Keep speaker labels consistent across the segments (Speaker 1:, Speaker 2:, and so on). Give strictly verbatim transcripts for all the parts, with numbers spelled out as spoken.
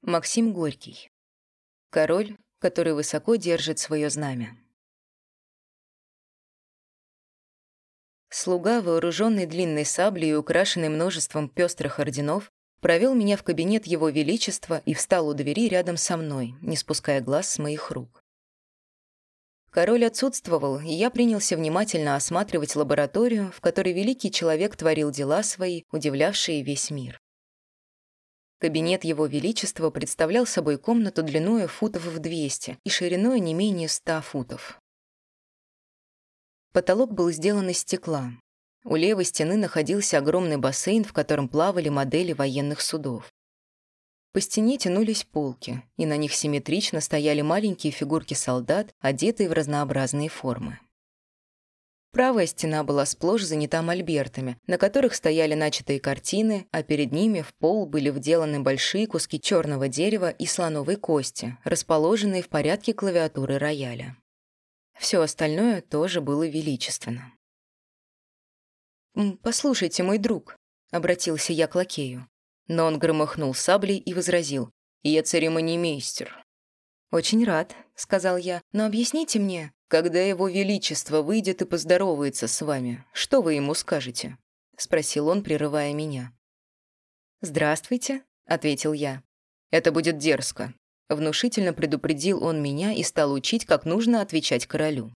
Speaker 1: Максим Горький. Король, который высоко держит свое знамя. Слуга, вооруженный длинной саблей и украшенный множеством пестрых орденов, провел меня в кабинет Его Величества и встал у двери рядом со мной, не спуская глаз с моих рук. Король отсутствовал, и я принялся внимательно осматривать лабораторию, в которой великий человек творил дела свои, удивлявшие весь мир. Кабинет Его Величества представлял собой комнату длиною футов в двести и шириной не менее ста футов. Потолок был сделан из стекла. У левой стены находился огромный бассейн, в котором плавали модели военных судов. По стене тянулись полки, и на них симметрично стояли маленькие фигурки солдат, одетые в разнообразные формы. Правая стена была сплошь занята мольбертами, на которых стояли начатые картины, а перед ними в пол были вделаны большие куски черного дерева и слоновой кости, расположенные в порядке клавиатуры рояля. Все остальное тоже было величественно. «Послушайте, мой друг», — обратился я к лакею. Но он громыхнул саблей и возразил: «Я церемонимейстер». «Очень рад», — сказал я, — «но объясните мне...» «Когда Его Величество выйдет и поздоровается с вами, что вы ему скажете?» — спросил он, прерывая меня. «Здравствуйте», — ответил я. «Это будет дерзко», — внушительно предупредил он меня и стал учить, как нужно отвечать королю.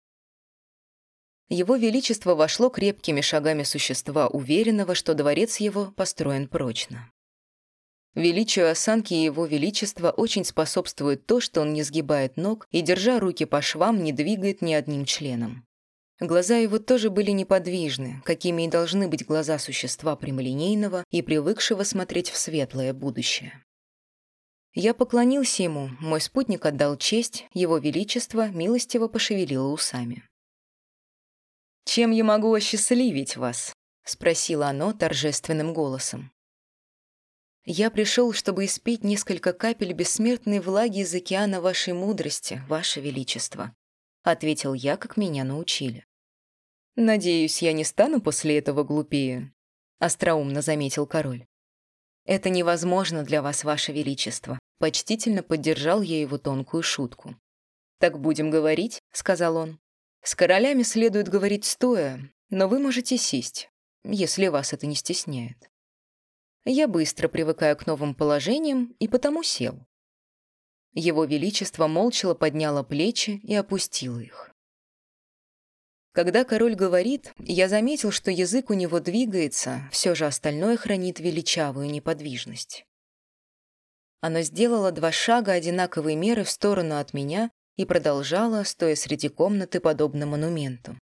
Speaker 1: Его Величество вошло крепкими шагами существа, уверенного, что дворец его построен прочно. Величию осанки Его Величества очень способствует то, что он не сгибает ног и, держа руки по швам, не двигает ни одним членом. Глаза его тоже были неподвижны, какими и должны быть глаза существа прямолинейного и привыкшего смотреть в светлое будущее. Я поклонился ему, мой спутник отдал честь, Его Величество милостиво пошевелило усами. «Чем я могу осчастливить вас?» — спросило оно торжественным голосом. «Я пришел, чтобы испить несколько капель бессмертной влаги из океана вашей мудрости, ваше величество», — ответил я, как меня научили. «Надеюсь, я не стану после этого глупее», — остроумно заметил король. «Это невозможно для вас, ваше величество», — почтительно поддержал я его тонкую шутку. «Так будем говорить», — сказал он. «С королями следует говорить стоя, но вы можете сесть, если вас это не стесняет». Я быстро привыкаю к новым положениям и потому сел. Его Величество молча подняло плечи и опустило их. Когда король говорит, я заметил, что язык у него двигается, все же остальное хранит величавую неподвижность. Оно сделало два шага одинаковой меры в сторону от меня и продолжало, стоя среди комнаты, подобно монументу.